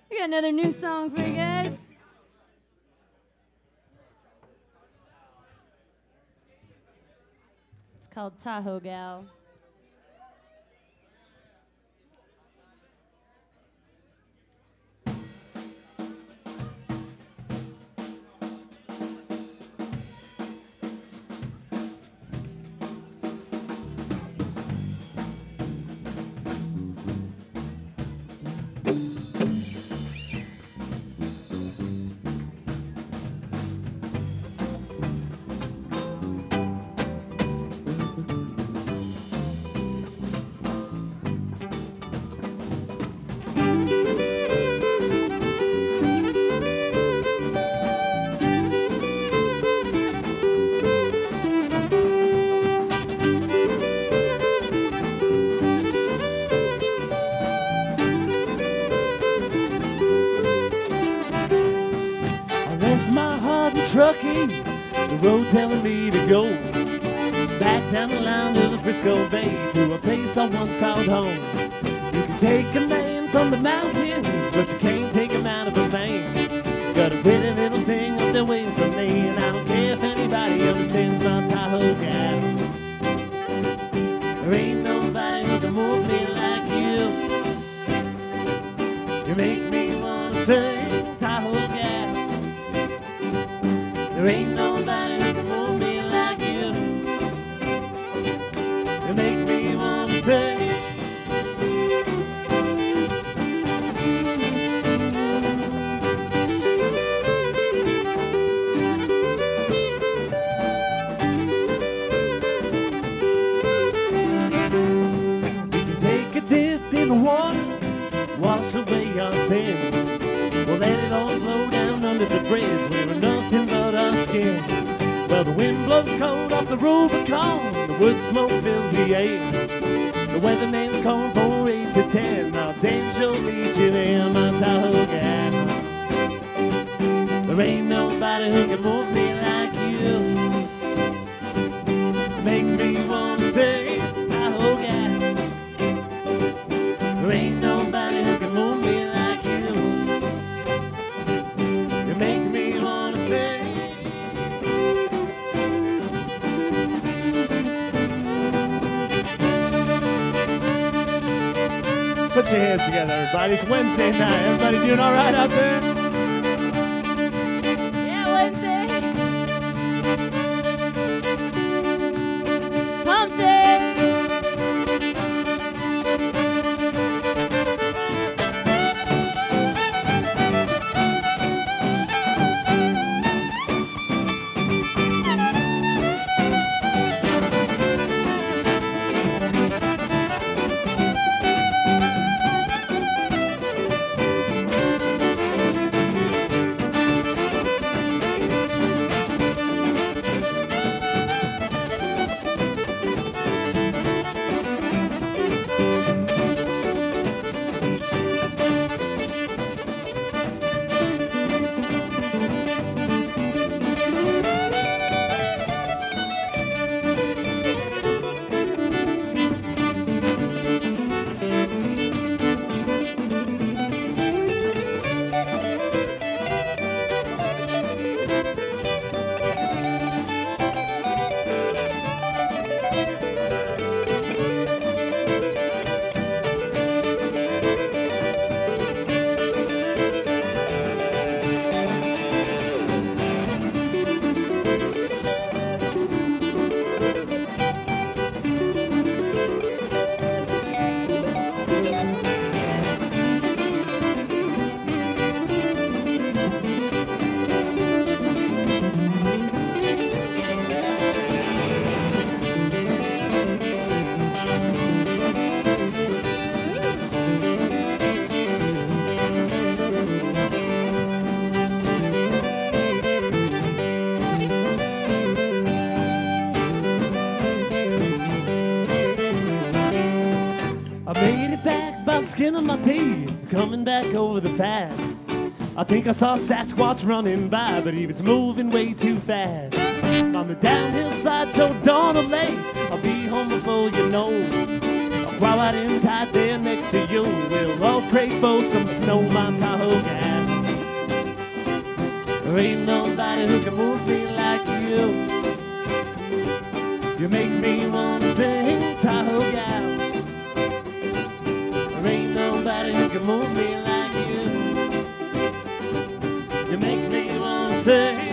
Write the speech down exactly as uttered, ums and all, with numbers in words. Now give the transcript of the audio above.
We got another new song for you guys. It's called Tahoe Gal. Trucking, the road telling me to go back down the line to the Frisco Bay, to a place I once called home. You can take a man from the mountains, but you can't take him out of a van. Got a pretty little thing up there waiting for me, and I don't care if anybody understands my Tahoe gal. There ain't nobody who can move me like you. You make me wanna sing, Tahoe gal. There ain't nobody who can move me like you. You make me wanna say. We can take a dip in the water, wash away our sins. We'll let it all flow down under the bridge where we're nothing but our skin. Well, the wind blows cold off the Rubicon, the wood smoke fills the air. The weatherman's calling for eight to ten. I'll dance your leash you there, my Tahoe gal. There ain't nobody who can move me like you. Make me wanna say, Tahoe gal. There ain't nobody who can move me like you. You make me wanna say. Put your hands together, everybody. It's Wednesday night. Everybody doing all right out there? Yeah, Wednesday. Hump day. I made it back by the skin of my teeth, coming back over the pass. I think I saw Sasquatch running by, but he was moving way too fast. On the downhill side toward Donald Lake, I'll be home before you know. I'll crawl out in tight there next to you. We'll all pray for some snow, my Tahoe There ain't nobody who can move me like you. You make me wanna sing, Tahoe gal. There ain't nobody who can move me like you. You make me wanna sing.